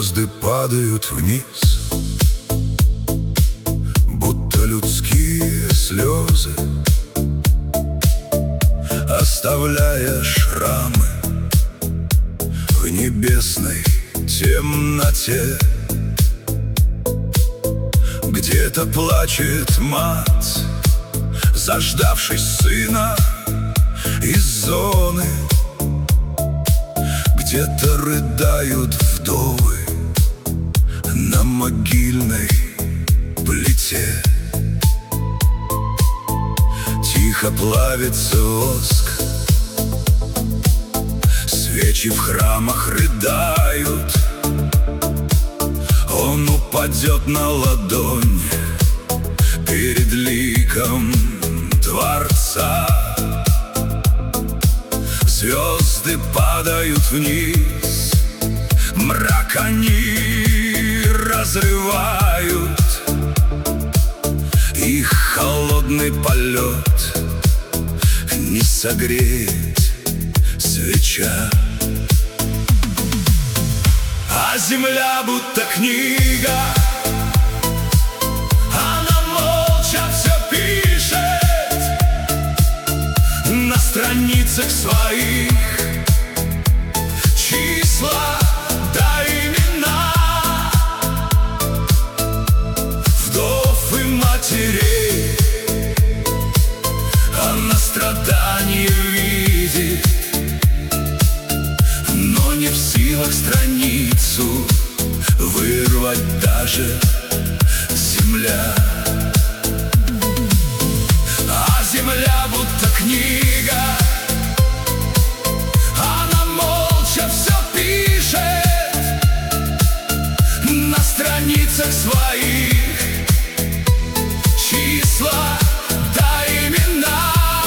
звезды падают вниз, будто людские слезы, оставляя шрамы в небесной темноте. Где-то плачет мать, заждавшись сына из зоны. Где-то рыдают вдовы на могильной плите. Тихо плавится воск, свечи в храмах рыдают. Он упадет на ладонь перед ликом Творца. Звезды падают вниз, мрак они разрывают. Их холодный полет не согреет свеча. А земля будто книга, она молча все пишет на страницах своих. Числа да имена вдов и матерей. Она страдания видит, но не в силах страницу вырвать даже земля. А земля будто книга, она молча все пишет на страницах своих. Числа да имена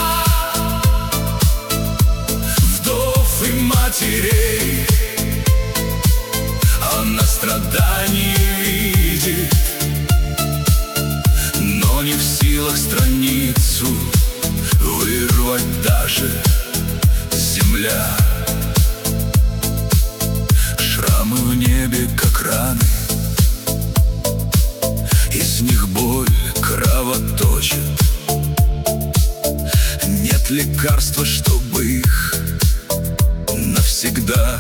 вдов и матерей. Она страдания видит, но не в силах страницу вырвать даже земля. Шрамы в небе, как раны, из них боль кровоточит. Нет лекарства, чтобы их навсегда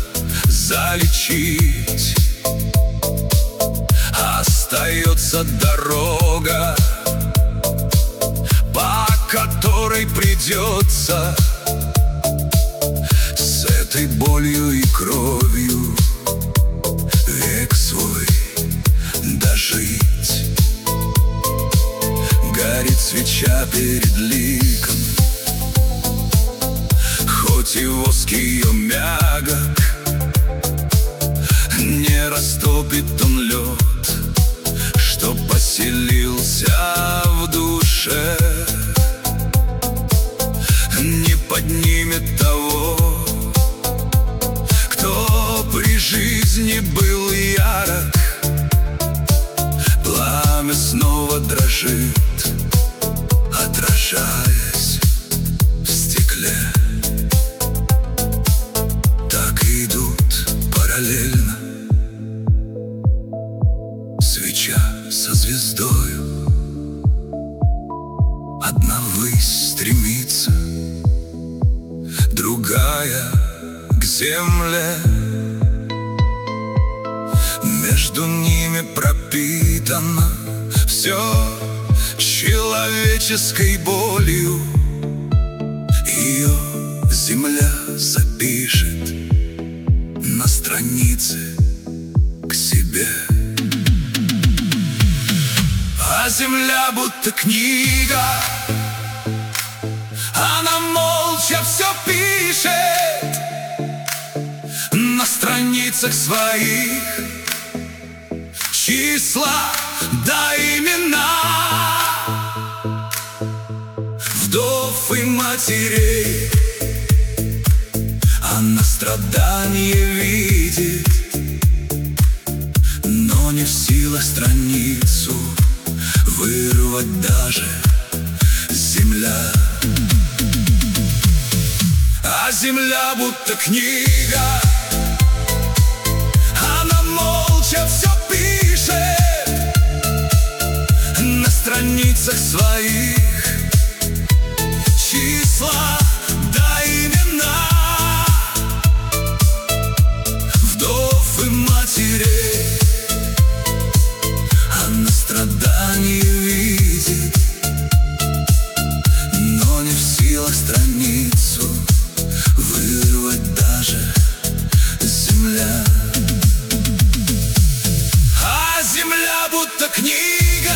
залечить. Остается дорога, по которой придется с этой болью и кровью век свой дожить. Горит свеча перед ликом, хоть и воск ее мягок, не растопит он лед, что поселился в душе. Не поднимет того, кто при жизни был ярок. Пламя снова дрожит, отражаясь в стекле. Так и идут параллельно свеча со звездою. Одна ввысь стремится, другая к земле. Между ними пропитано все человеческой болью. Ее земля запишет на странице к себе. А земля будто книга, она молча все пишет на страницах своих. Числа да имена вдов и матерей. Она страдания видит, но не в силах страницу вырвать даже земля. А земля будто книга, она страницах своих числа да имена вдов и матерей. Она страдания видит, но не в силах страницу вырвать даже земля. А земля будто книга,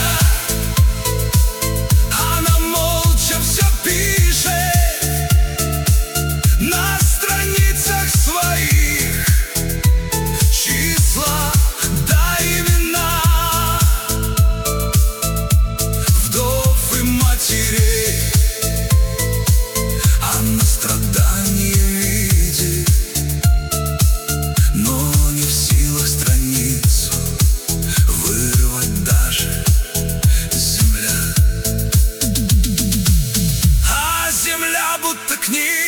она молча все пишет на страницах своих числа да имена вдов и матерей. Она страдания видит, но не в силах страницу вырвать даже земля. А земля будто книга,